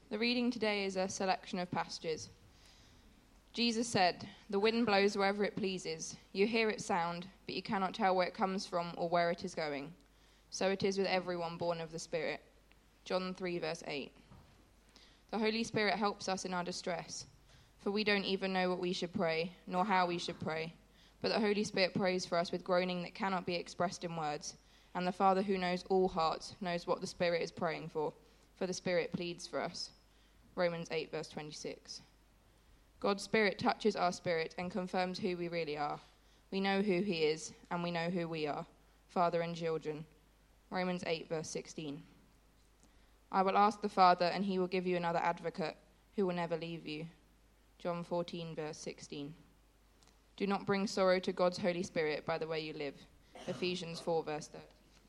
The reading today is a selection of passages. Jesus said, "The wind blows wherever it pleases. You hear its sound, but you cannot tell where it comes from or where it is going. So it is with everyone born of the Spirit." John 3, verse 8. The Holy Spirit helps us in our distress, for we don't even know what we should pray, nor how we should pray. But the Holy Spirit prays for us with groaning that cannot be expressed in words. And the Father who knows all hearts knows what the Spirit is praying for the Spirit pleads for us. Romans 8, verse 26. God's Spirit touches our spirit and confirms who we really are. We know who he is, and we know who we are, Father and children. Romans 8, verse 16. I will ask the Father, and he will give you another advocate who will never leave you. John 14, verse 16. Do not bring sorrow to God's Holy Spirit by the way you live. Ephesians 4, verse 30.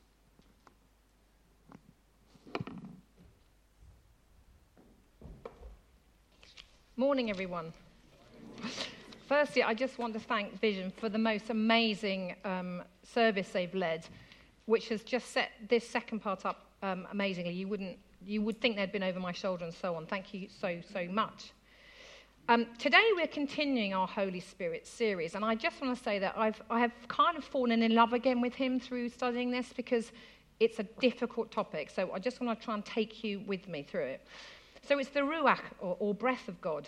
Morning, everyone. Firstly, I just want to thank Vision for the most amazing service they've led, which has just set this second part up amazingly. You would think they'd been over my shoulder and so on. Thank you so much. Today we're continuing our Holy Spirit series, and I just want to say that I have kind of fallen in love again with him through studying this because it's a difficult topic. So I just want to try and take you with me through it. So it's the Ruach, or breath of God.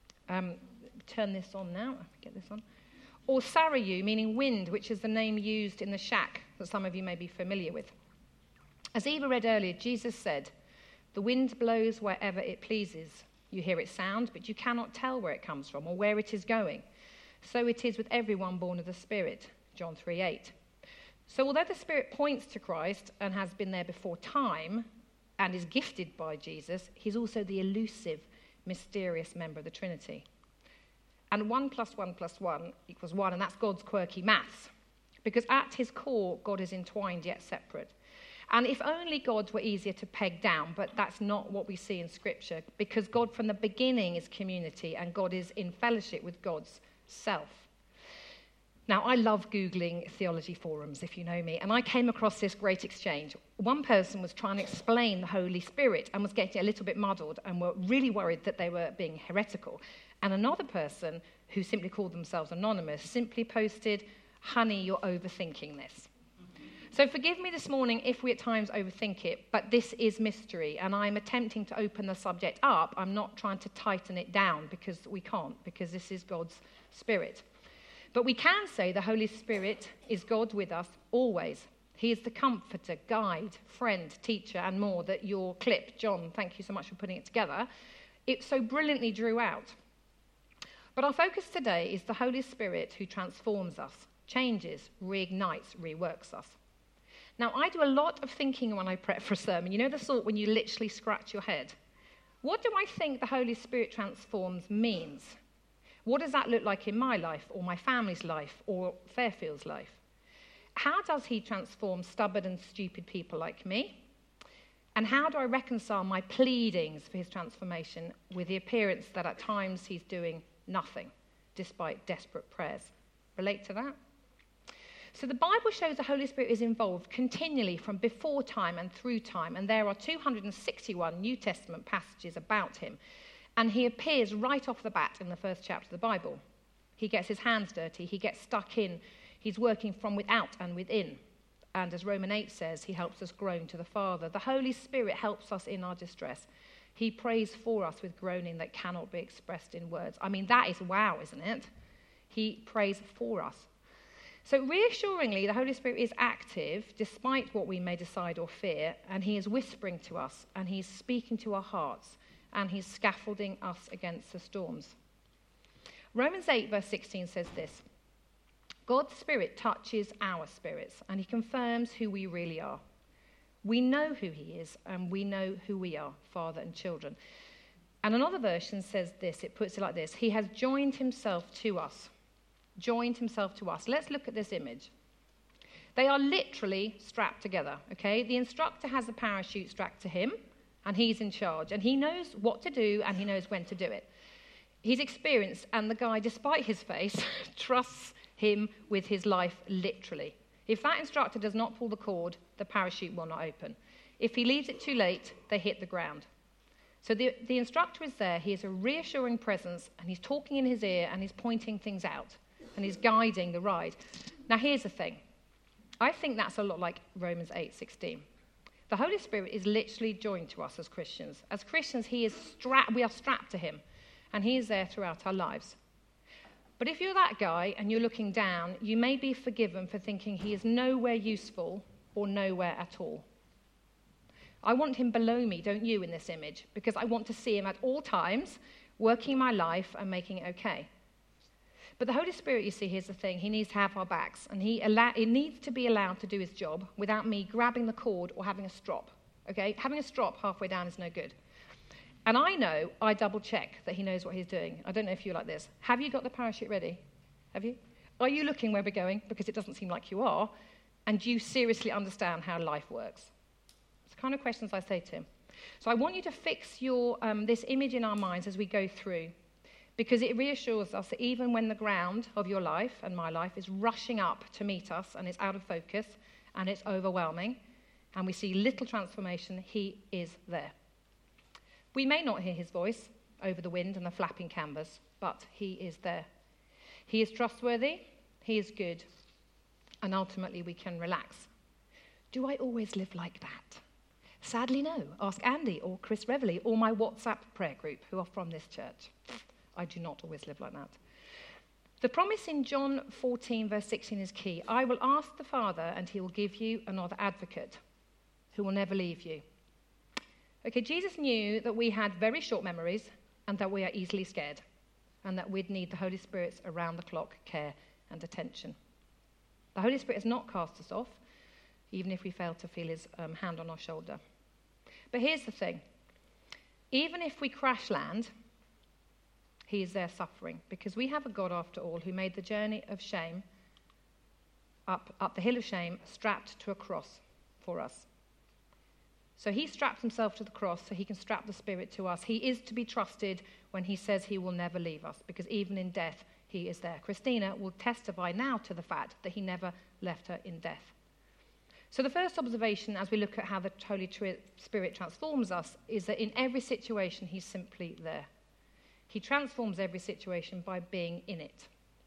Turn this on now. Get this on. Or Sarayu, meaning wind, which is the name used in the shack that some of you may be familiar with. As Eva read earlier, Jesus said, "The wind blows wherever it pleases. You hear its sound, but you cannot tell where it comes from or where it is going. So it is with everyone born of the Spirit." John 3:8. So although the Spirit points to Christ and has been there before time, and is gifted by Jesus, he's also the elusive, mysterious member of the Trinity. And 1 + 1 + 1 = 1, and that's God's quirky maths. Because at his core, God is entwined yet separate. And if only God were easier to peg down, but that's not what we see in Scripture, because God from the beginning is community, and God is in fellowship with God's self. Now, I love Googling theology forums, if you know me, and I came across this great exchange. One person was trying to explain the Holy Spirit and was getting a little bit muddled and were really worried that they were being heretical. And another person, who simply called themselves anonymous, simply posted, "Honey, you're overthinking this." So forgive me this morning if we at times overthink it, but this is mystery, and I'm attempting to open the subject up. I'm not trying to tighten it down, because we can't, because this is God's Spirit. But we can say the Holy Spirit is God with us always. He is the comforter, guide, friend, teacher, and more that your clip, John, thank you so much for putting it together, it so brilliantly drew out. But our focus today is the Holy Spirit who transforms us, changes, reignites, reworks us. Now, I do a lot of thinking when I prep for a sermon. You know the sort when you literally scratch your head? What do I think the Holy Spirit transforms means? What does that look like in my life, or my family's life, or Fairfield's life? How does he transform stubborn and stupid people like me? And how do I reconcile my pleadings for his transformation with the appearance that at times he's doing nothing, despite desperate prayers? Relate to that? So the Bible shows the Holy Spirit is involved continually from before time and through time, and there are 261 New Testament passages about him. And he appears right off the bat in the first chapter of the Bible. He gets his hands dirty. He gets stuck in. He's working from without and within. And as Romans 8 says, he helps us groan to the Father. The Holy Spirit helps us in our distress. He prays for us with groaning that cannot be expressed in words. I mean, that is wow, isn't it? He prays for us. So reassuringly, the Holy Spirit is active despite what we may decide or fear. And he is whispering to us, and he's speaking to our hearts, and he's scaffolding us against the storms. Romans 8, verse 16 says this: God's Spirit touches our spirits, and he confirms who we really are. We know who he is, and we know who we are, Father and children. And another version says this, it puts it like this: he has joined himself to us. Joined himself to us. Let's look at this image. They are literally strapped together, okay? The instructor has a parachute strapped to him, and he's in charge, and he knows what to do, and he knows when to do it. He's experienced, and the guy, despite his face, trusts him with his life literally. If that instructor does not pull the cord, the parachute will not open. If he leaves it too late, they hit the ground. So the instructor is there. He is a reassuring presence, and he's talking in his ear, and he's pointing things out, and he's guiding the ride. Now, here's the thing. I think that's a lot like Romans 8:16. The Holy Spirit is literally joined to us as Christians. As Christians, we are strapped to him, and he is there throughout our lives. But if you're that guy and you're looking down, you may be forgiven for thinking he is nowhere useful or nowhere at all. I want him below me, don't you, in this image, because I want to see him at all times, working my life and making it okay. But the Holy Spirit, you see, here's the thing. He needs to have our backs, and he needs to be allowed to do his job without me grabbing the cord or having a strop, okay? Having a strop halfway down is no good. And I double-check that he knows what he's doing. I don't know if you're like this. Have you got the parachute ready? Have you? Are you looking where we're going? Because it doesn't seem like you are. And do you seriously understand how life works? It's the kind of questions I say to him. So I want you to fix this image in our minds as we go through, because it reassures us that even when the ground of your life and my life is rushing up to meet us and it's out of focus and it's overwhelming and we see little transformation, he is there. We may not hear his voice over the wind and the flapping canvas, but he is there. He is trustworthy, he is good, and ultimately we can relax. Do I always live like that? Sadly, no. Ask Andy or Chris Reveley or my WhatsApp prayer group who are from this church. I do not always live like that. The promise in John 14, verse 16 is key. I will ask the Father, and he will give you another advocate who will never leave you. Okay, Jesus knew that we had very short memories and that we are easily scared and that we'd need the Holy Spirit's around-the-clock care and attention. The Holy Spirit has not cast us off, even if we fail to feel his hand on our shoulder. But here's the thing. Even if we crash land, he is there suffering, because we have a God, after all, who made the journey of shame, up the hill of shame, strapped to a cross for us. So he straps himself to the cross so he can strap the Spirit to us. He is to be trusted when he says he will never leave us, because even in death, he is there. Christina will testify now to the fact that he never left her in death. So the first observation, as we look at how the Holy Spirit transforms us, is that in every situation, he's simply there. He transforms every situation by being in it.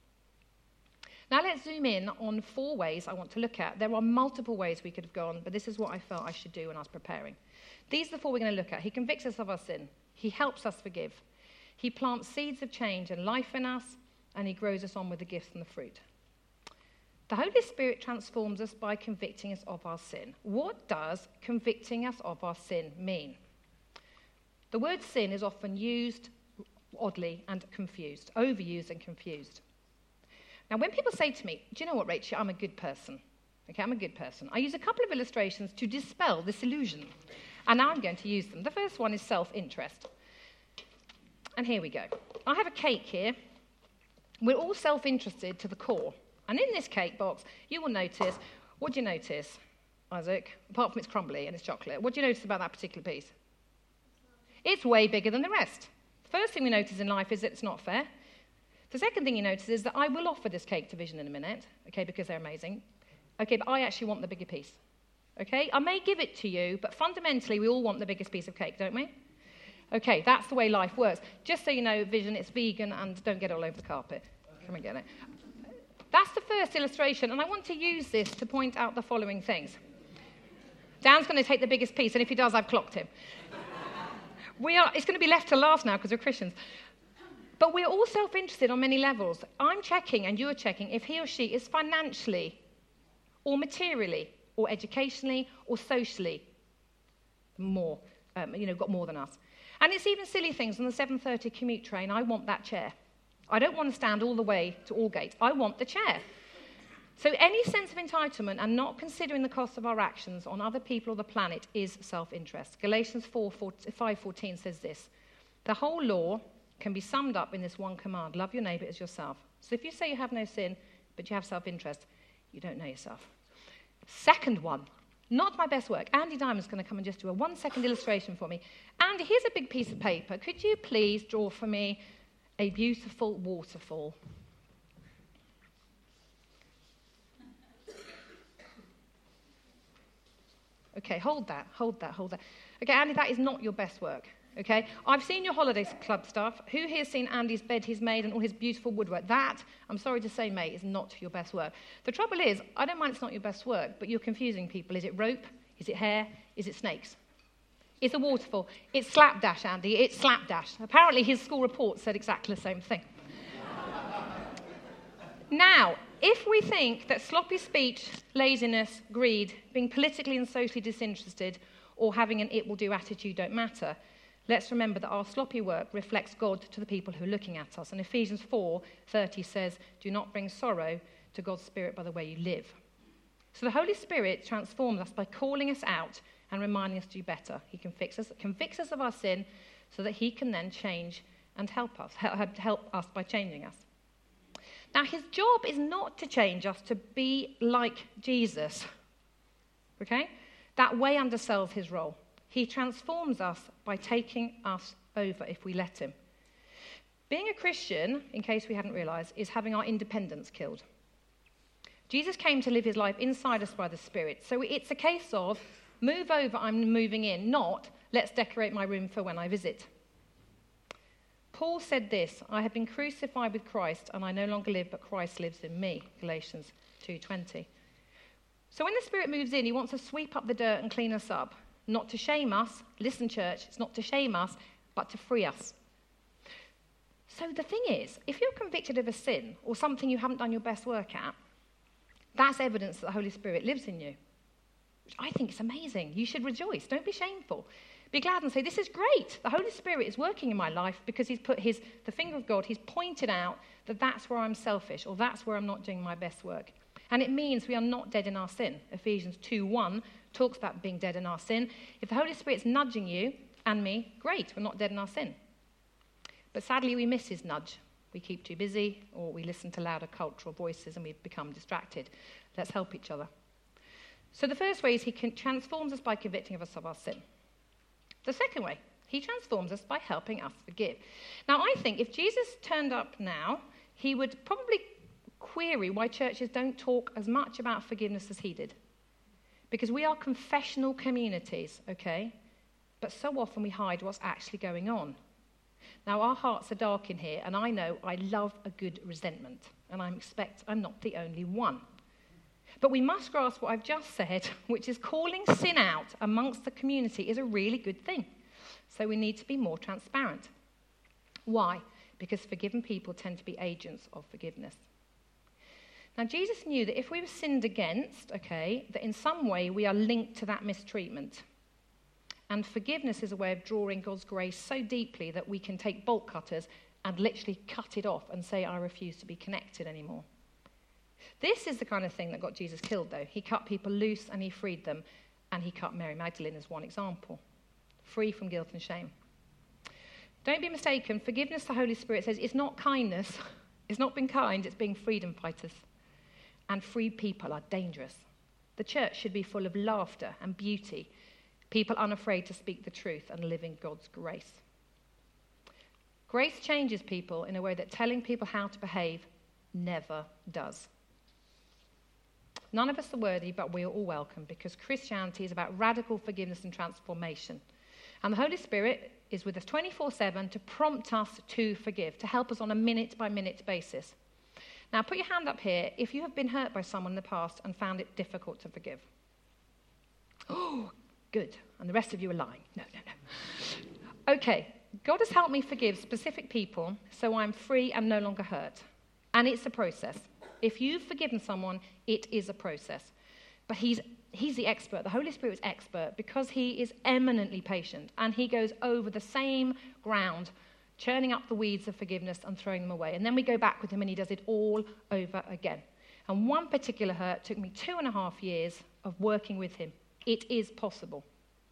Now let's zoom in on 4 ways I want to look at. There are multiple ways we could have gone, but this is what I felt I should do when I was preparing. These are the 4 we're going to look at. He convicts us of our sin. He helps us forgive. He plants seeds of change and life in us, and he grows us on with the gifts and the fruit. The Holy Spirit transforms us by convicting us of our sin. What does convicting us of our sin mean? The word sin is often used oddly and confused, overused and confused. Now, when people say to me, do you know what, Rachel, I'm a good person. Okay, I'm a good person. I use a couple of illustrations to dispel this illusion. And now I'm going to use them. The first one is self-interest. And here we go. I have a cake here. We're all self-interested to the core. And in this cake box, you will notice, what do you notice, Isaac? Apart from it's crumbly and it's chocolate. What do you notice about that particular piece? It's way bigger than the rest. The first thing we notice in life is that it's not fair. The second thing you notice is that I will offer this cake to Vision in a minute, okay, because they're amazing. Okay, but I actually want the bigger piece. Okay, I may give it to you, but fundamentally we all want the biggest piece of cake, don't we? Okay, that's the way life works. Just so you know, Vision, it's vegan and don't get it all over the carpet. Come and get it. That's the first illustration, and I want to use this to point out the following things. Dan's going to take the biggest piece, and if he does, I've clocked him. It's going to be left to last now because we're Christians. But we're all self-interested on many levels. I'm checking, and you're checking, if he or she is financially or materially or educationally or socially got more than us. And it's even silly things. On the 7:30 commute train, I want that chair. I don't want to stand all the way to Aldgate. I want the chair. So any sense of entitlement and not considering the cost of our actions on other people or the planet is self-interest. Galatians 5:14 says this: the whole law can be summed up in this one command: love your neighbour as yourself. So if you say you have no sin, but you have self-interest, you don't know yourself. Second one, not my best work. Andy Diamond's going to come and just do a 1-second illustration for me. Andy, here's a big piece of paper. Could you please draw for me a beautiful waterfall? Okay, hold that. Okay, Andy, that is not your best work. okay? I've seen your holiday club stuff. Who here's seen Andy's bed he's made and all his beautiful woodwork? That, I'm sorry to say, mate, is not your best work. The trouble is, I don't mind it's not your best work, but you're confusing people. Is it rope? Is it hair? Is it snakes? It's a waterfall. It's slapdash, Andy. It's slapdash. Apparently his school report said exactly the same thing. Now, if we think that sloppy speech, laziness, greed, being politically and socially disinterested, or having an it-will-do attitude don't matter, let's remember that our sloppy work reflects God to the people who are looking at us. And Ephesians 4:30 says, do not bring sorrow to God's Spirit by the way you live. So the Holy Spirit transforms us by calling us out and reminding us to do better. He convicts us of our sin so that he can then change and help us by changing us. Now, his job is not to change us to be like Jesus, okay? That way undersells his role. He transforms us by taking us over if we let him. Being a Christian, in case we hadn't realized, is having our independence killed. Jesus came to live his life inside us by the Spirit. So it's a case of, move over, I'm moving in, not, let's decorate my room for when I visit. Paul said this, I have been crucified with Christ, and I no longer live, but Christ lives in me, Galatians 2:20. So when the Spirit moves in, he wants to sweep up the dirt and clean us up, not to shame us. Listen, church, it's not to shame us, but to free us. So the thing is, if you're convicted of a sin or something you haven't done your best work at, that's evidence that the Holy Spirit lives in you, which I think is amazing. You should rejoice. Don't be shameful. Be glad and say, this is great. The Holy Spirit is working in my life because he's put the finger of God, he's pointed out that that's where I'm selfish or that's where I'm not doing my best work. And it means we are not dead in our sin. Ephesians 2:1 talks about being dead in our sin. If the Holy Spirit's nudging you and me, great, we're not dead in our sin. But sadly, we miss his nudge. We keep too busy or we listen to louder cultural voices and we become distracted. Let's help each other. So the first way is he transforms us by convicting us of our sin. The second way, he transforms us by helping us forgive. Now, I think if Jesus turned up now, he would probably query why churches don't talk as much about forgiveness as he did. Because we are confessional communities, okay? But so often we hide what's actually going on. Now, our hearts are dark in here, and I know I love a good resentment, and I expect I'm not the only one. But we must grasp what I've just said, which is calling sin out amongst the community is a really good thing. So we need to be more transparent. Why? Because forgiven people tend to be agents of forgiveness. Now, Jesus knew that if we were sinned against, okay, that in some way we are linked to that mistreatment. And forgiveness is a way of drawing God's grace so deeply that we can take bolt cutters and literally cut it off and say, I refuse to be connected anymore. This is the kind of thing that got Jesus killed, though. He cut people loose and he freed them, and he cut Mary Magdalene as one example. Free from guilt and shame. Don't be mistaken, forgiveness, the Holy Spirit says, it's not kindness. It's not being kind, it's being freedom fighters. And free people are dangerous. The church should be full of laughter and beauty, people unafraid to speak the truth and live in God's grace. Grace changes people in a way that telling people how to behave never does. None of us are worthy, but we are all welcome because Christianity is about radical forgiveness and transformation. And the Holy Spirit is with us 24/7 to prompt us to forgive, to help us on a minute-by-minute basis. Now, put your hand up here if you have been hurt by someone in the past and found it difficult to forgive. Oh, good. And the rest of you are lying. No. Okay, God has helped me forgive specific people so I'm free and no longer hurt. And it's a process. If you've forgiven someone, it is a process. But he's the expert. The Holy Spirit is expert because he is eminently patient. And he goes over the same ground, churning up the weeds of forgiveness and throwing them away. And then we go back with him and he does it all over again. And one particular hurt took me 2.5 years of working with him. It is possible.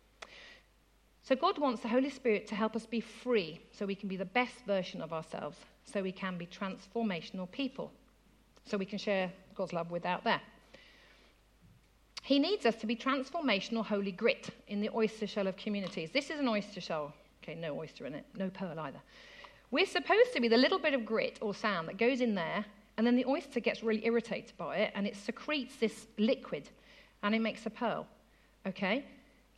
So God wants the Holy Spirit to help us be free so we can be the best version of ourselves, so we can be transformational people, so we can share God's love without there. He needs us to be transformational holy grit in the oyster shell of communities. This is an oyster shell. Okay, no oyster in it, no pearl either. We're supposed to be the little bit of grit or sand that goes in there, and then the oyster gets really irritated by it, and it secretes this liquid, and it makes a pearl. Okay?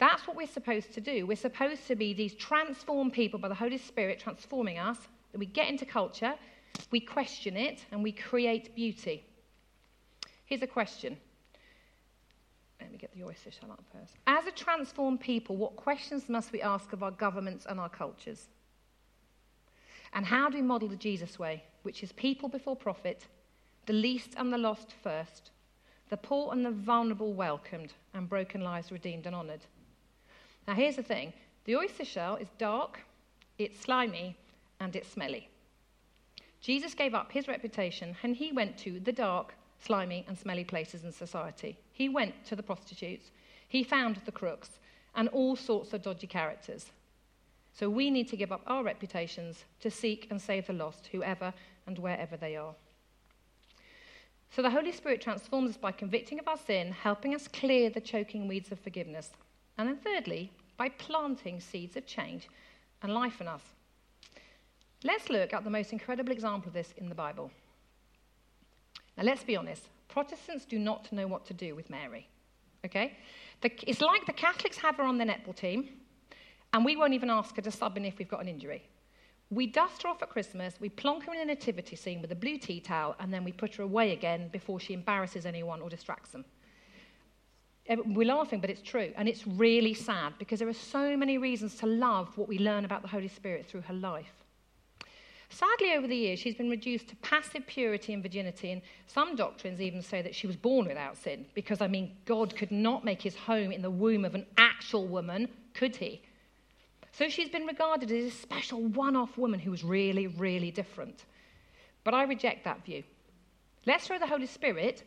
That's what we're supposed to do. We're supposed to be these transformed people by the Holy Spirit transforming us. That we get into culture, we question it, and we create beauty. Here's a question. Let me get the oyster shell up first. As a transformed people, what questions must we ask of our governments and our cultures? And how do we model the Jesus way, which is people before profit, the least and the lost first, the poor and the vulnerable welcomed, and broken lives redeemed and honoured? Now here's the thing. The oyster shell is dark, it's slimy, and it's smelly. Jesus gave up his reputation and he went to the dark, slimy and smelly places in society. He went to the prostitutes, he found the crooks, and all sorts of dodgy characters. So we need to give up our reputations to seek and save the lost, whoever and wherever they are. So the Holy Spirit transforms us by convicting of our sin, helping us clear the choking weeds of forgiveness. And then thirdly, by planting seeds of change and life in us. Let's look at the most incredible example of this in the Bible. Now, let's be honest. Protestants do not know what to do with Mary. Okay? It's like the Catholics have her on their netball team, and we won't even ask her to sub in if we've got an injury. We dust her off at Christmas, we plonk her in a nativity scene with a blue tea towel, and then we put her away again before she embarrasses anyone or distracts them. We're laughing, but it's true. And it's really sad because there are so many reasons to love what we learn about the Holy Spirit through her life. Sadly, over the years, she's been reduced to passive purity and virginity, and some doctrines even say that she was born without sin, because, God could not make his home in the womb of an actual woman, could he? So she's been regarded as a special one-off woman who was really, really different. But I reject that view. Let's throw the Holy Spirit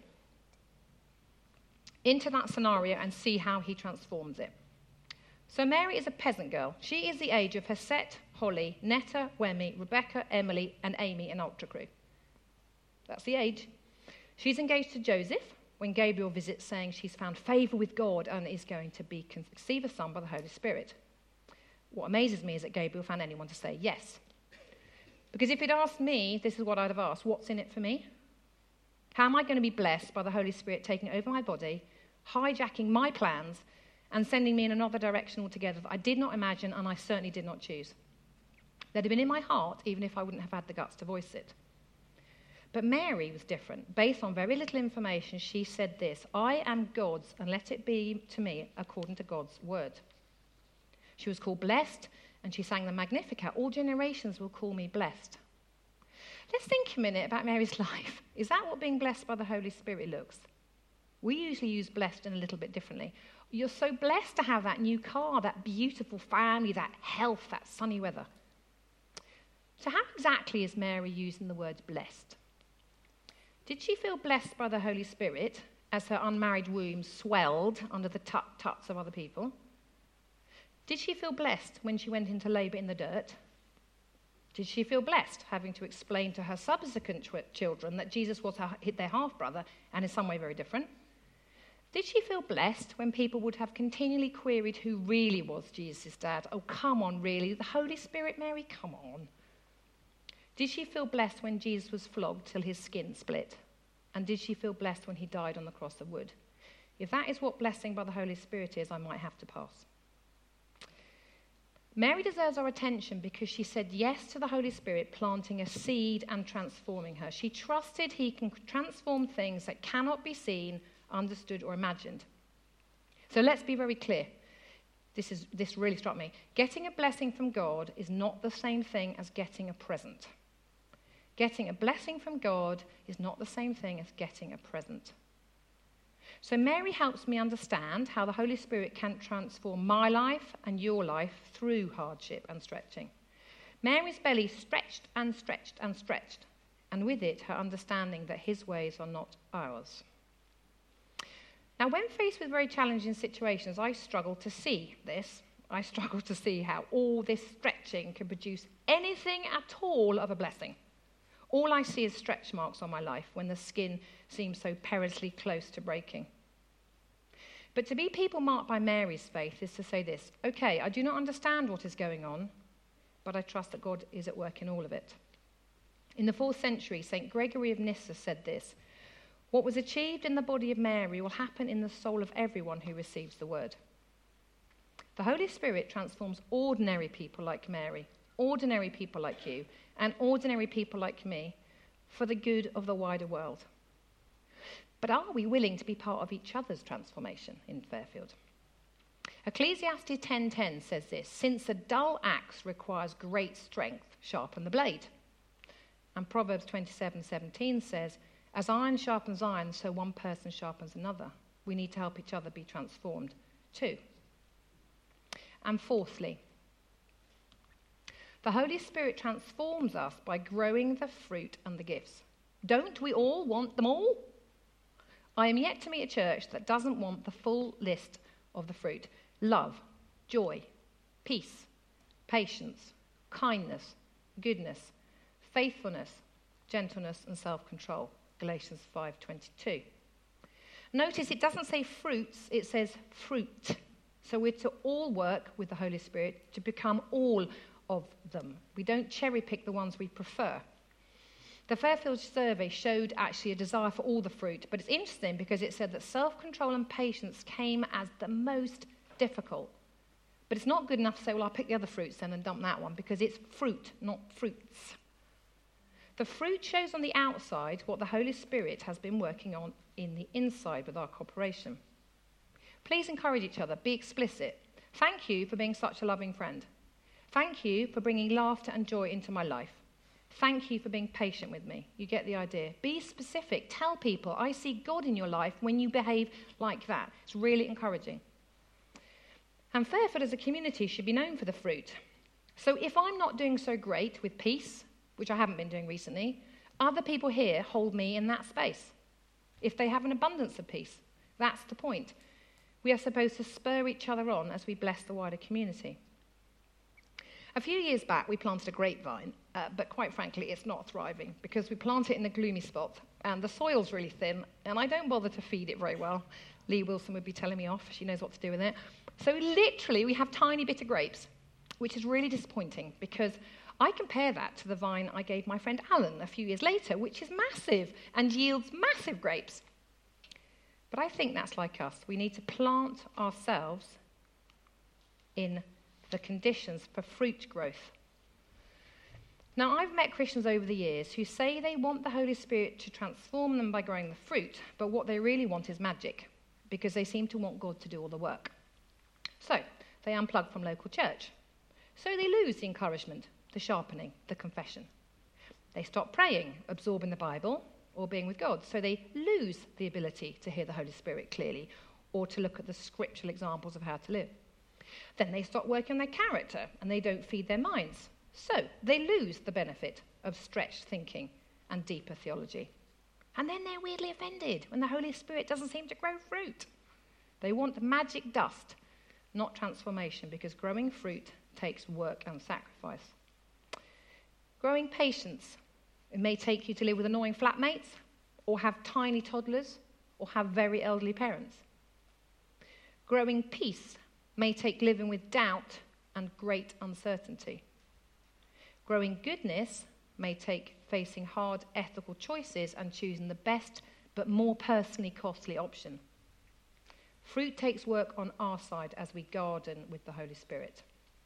into that scenario and see how he transforms it. So Mary is a peasant girl. She is the age of Hesette, Holly, Netta, Wemmy, Rebecca, Emily, and Amy in Ultra Crew. That's the age. She's engaged to Joseph when Gabriel visits, saying she's found favour with God and is going to conceive a son by the Holy Spirit. What amazes me is that Gabriel found anyone to say yes. Because if he'd asked me, this is what I'd have asked: what's in it for me? How am I going to be blessed by the Holy Spirit taking over my body, hijacking my plans, and sending me in another direction altogether that I did not imagine and I certainly did not choose? They'd have been in my heart even if I wouldn't have had the guts to voice it. But Mary was different. Based on very little information, she said this: I am God's, and let it be to me according to God's word. She was called blessed, and she sang the Magnificat. All generations will call me blessed. Let's think a minute about Mary's life. Is that what being blessed by the Holy Spirit looks? We usually use blessed in a little bit differently. You're so blessed to have that new car, that beautiful family, that health, that sunny weather. So how exactly is Mary using the word blessed? Did she feel blessed by the Holy Spirit as her unmarried womb swelled under the tut-tuts of other people? Did she feel blessed when she went into labour in the dirt? Did she feel blessed having to explain to her subsequent children that Jesus was their half-brother and in some way very different? Did she feel blessed when people would have continually queried who really was Jesus' dad? Oh, come on, really? The Holy Spirit, Mary? Come on. Did she feel blessed when Jesus was flogged till his skin split? And did she feel blessed when he died on the cross of wood? If that is what blessing by the Holy Spirit is, I might have to pass. Mary deserves our attention because she said yes to the Holy Spirit, planting a seed and transforming her. She trusted he can transform things that cannot be seen, understood, or imagined. So let's be very clear. This really struck me. Getting a blessing from God is not the same thing as getting a present. Getting a blessing from God is not the same thing as getting a present. So Mary helps me understand how the Holy Spirit can transform my life and your life through hardship and stretching. Mary's belly stretched and stretched and stretched, and with it her understanding that his ways are not ours. Now, when faced with very challenging situations, I struggle to see this. I struggle to see how all this stretching can produce anything at all of a blessing. All I see is stretch marks on my life when the skin seems so perilously close to breaking. But to be people marked by Mary's faith is to say this: okay, I do not understand what is going on, but I trust that God is at work in all of it. In the 4th century, St. Gregory of Nyssa said this: what was achieved in the body of Mary will happen in the soul of everyone who receives the word. The Holy Spirit transforms ordinary people like Mary, ordinary people like you, and ordinary people like me for the good of the wider world. But are we willing to be part of each other's transformation in Fairfield? Ecclesiastes 10:10 says this: "Since a dull axe requires great strength, sharpen the blade." And Proverbs 27:17 says, "As iron sharpens iron, so one person sharpens another." We need to help each other be transformed too. And fourthly, the Holy Spirit transforms us by growing the fruit and the gifts. Don't we all want them all? I am yet to meet a church that doesn't want the full list of the fruit: love, joy, peace, patience, kindness, goodness, faithfulness, gentleness, and self-control. Galatians 5:22. Notice it doesn't say fruits, it says fruit. So we're to all work with the Holy Spirit to become all of them. We don't cherry pick the ones we prefer. The Fairfield survey showed actually a desire for all the fruit, but it's interesting because it said that self-control and patience came as the most difficult. But it's not good enough to say, well, I'll pick the other fruits then and dump that one, because it's fruit, not fruits. The fruit shows on the outside what the Holy Spirit has been working on in the inside with our cooperation. Please encourage each other. Be explicit. Thank you for being such a loving friend. Thank you for bringing laughter and joy into my life. Thank you for being patient with me. You get the idea. Be specific. Tell people, I see God in your life when you behave like that. It's really encouraging. And Fairfield as a community should be known for the fruit. So if I'm not doing so great with peace, which I haven't been doing recently, other people here hold me in that space. If they have an abundance of peace, that's the point. We are supposed to spur each other on as we bless the wider community. A few years back, we planted a grapevine, but quite frankly, it's not thriving because we plant it in a gloomy spot, and the soil's really thin, and I don't bother to feed it very well. Lee Wilson would be telling me off. She knows what to do with it. So literally, we have tiny bitter grapes, which is really disappointing because I compare that to the vine I gave my friend Alan a few years later, which is massive and yields massive grapes. But I think that's like us. We need to plant ourselves in the conditions for fruit growth. Now, I've met Christians over the years who say they want the Holy Spirit to transform them by growing the fruit, but what they really want is magic, because they seem to want God to do all the work. So, they unplug from local church. So they lose the encouragement, the sharpening, the confession. They stop praying, absorbing the Bible, or being with God. So they lose the ability to hear the Holy Spirit clearly, or to look at the scriptural examples of how to live. Then they stop working on their character, and they don't feed their minds. So they lose the benefit of stretched thinking and deeper theology. And then they're weirdly offended when the Holy Spirit doesn't seem to grow fruit. They want magic dust, not transformation, because growing fruit takes work and sacrifice. Growing patience. It may take you to live with annoying flatmates, or have tiny toddlers, or have very elderly parents. Growing peace may take living with doubt and great uncertainty. Growing goodness may take facing hard ethical choices and choosing the best but more personally costly option. Fruit takes work on our side as we garden with the Holy Spirit.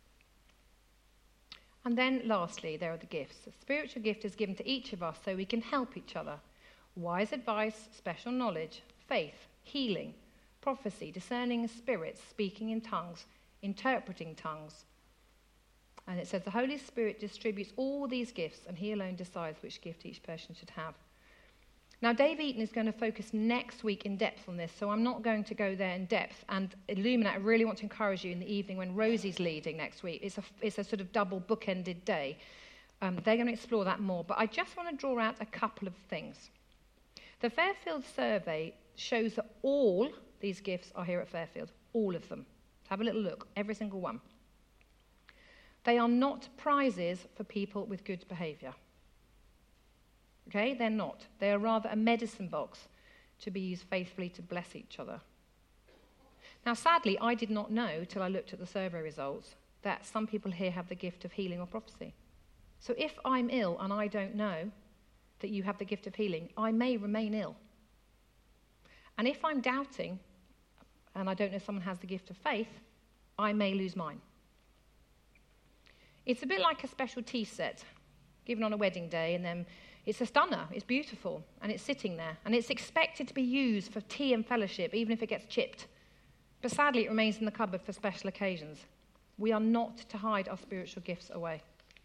And then lastly, there are the gifts. A spiritual gift is given to each of us so we can help each other. Wise advice, special knowledge, faith, healing, prophecy, discerning spirits, speaking in tongues, interpreting tongues. And it says the Holy Spirit distributes all these gifts, and he alone decides which gift each person should have. Now, Dave Eaton is going to focus next week in depth on this, so I'm not going to go there in depth. And Illuminate, I really want to encourage you in the evening when Rosie's leading next week. It's a sort of double bookended day. They're going to explore that more. But I just want to draw out a couple of things. The Fairfield survey shows that all these gifts are here at Fairfield, all of them. Have a little look, every single one. They are not prizes for people with good behaviour. Okay, they're not. They are rather a medicine box to be used faithfully to bless each other. Now, sadly, I did not know till I looked at the survey results that some people here have the gift of healing or prophecy. So if I'm ill and I don't know that you have the gift of healing, I may remain ill. And if I'm doubting and I don't know if someone has the gift of faith, I may lose mine. It's a bit like a special tea set given on a wedding day, and then it's a stunner, it's beautiful, and it's sitting there, and it's expected to be used for tea and fellowship, even if it gets chipped. But sadly, it remains in the cupboard for special occasions. We are not to hide our spiritual gifts away.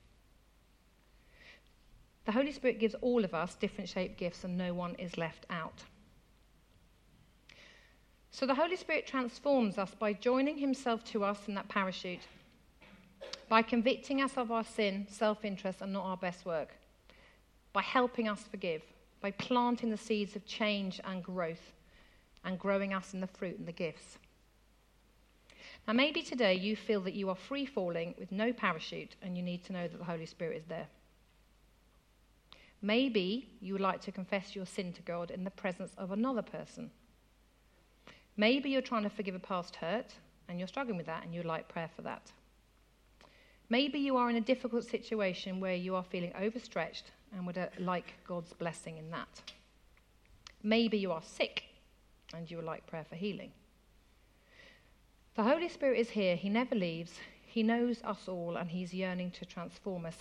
The Holy Spirit gives all of us different shaped gifts, and no one is left out. So the Holy Spirit transforms us by joining himself to us in that parachute, by convicting us of our sin, self-interest, and not our best work, by helping us forgive, by planting the seeds of change and growth, and growing us in the fruit and the gifts. Now, maybe today you feel that you are free-falling with no parachute, and you need to know that the Holy Spirit is there. Maybe you would like to confess your sin to God in the presence of another person. Maybe you're trying to forgive a past hurt, and you're struggling with that, and you'd like prayer for that. Maybe you are in a difficult situation where you are feeling overstretched and would like God's blessing in that. Maybe you are sick, and you would like prayer for healing. The Holy Spirit is here. He never leaves. He knows us all, and he's yearning to transform us.